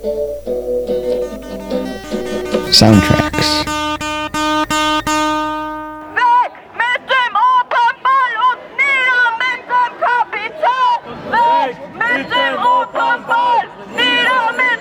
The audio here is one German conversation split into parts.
Soundtracks. Weg mit dem Opernball und nieder mit dem Kapitän! Weg mit dem Opernball, nieder mit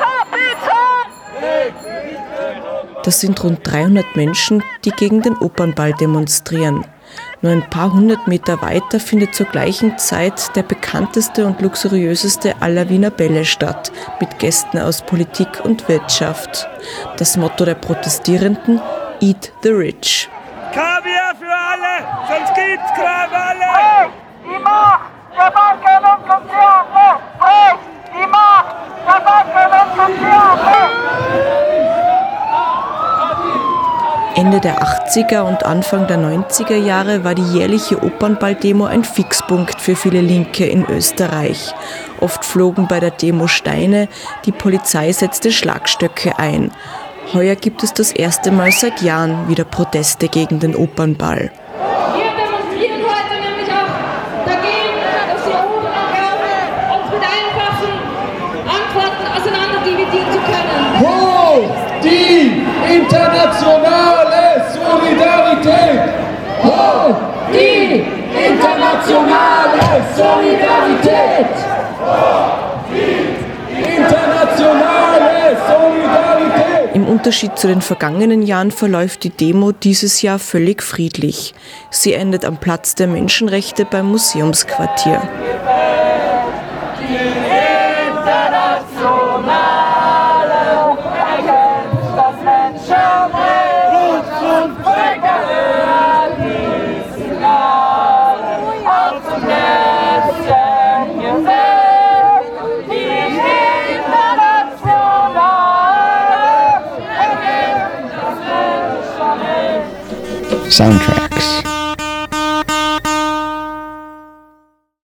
dem Kapitän! Das sind rund 300 Menschen, die gegen den Opernball demonstrieren. Nur ein paar hundert Meter weiter findet zur gleichen Zeit der bekannteste und luxuriöseste aller Wiener Bälle statt, mit Gästen aus Politik und Wirtschaft. Das Motto der Protestierenden: Eat the Rich. Kaviar für alle, sonst gibt's Krawalle! Hey, die Macht der Banken und Konzerne! Hey, die Macht der Banken und Konzerne! Ende der 80er und Anfang der 90er Jahre war die jährliche Opernball-Demo ein Fixpunkt für viele Linke in Österreich. Oft flogen bei der Demo Steine, die Polizei setzte Schlagstöcke ein. Heuer gibt es das erste Mal seit Jahren wieder Proteste gegen den Opernball. Wir demonstrieren heute nämlich auch dagegen, dass die Opernball uns mit einfachen Antworten auseinanderdividieren zu können. Wo die internationale Solidarität? Wo die internationale Solidarität? Internationale Solidarität! Im Unterschied zu den vergangenen Jahren verläuft die Demo dieses Jahr völlig friedlich. Sie endet am Platz der Menschenrechte beim Museumsquartier. Soundtracks.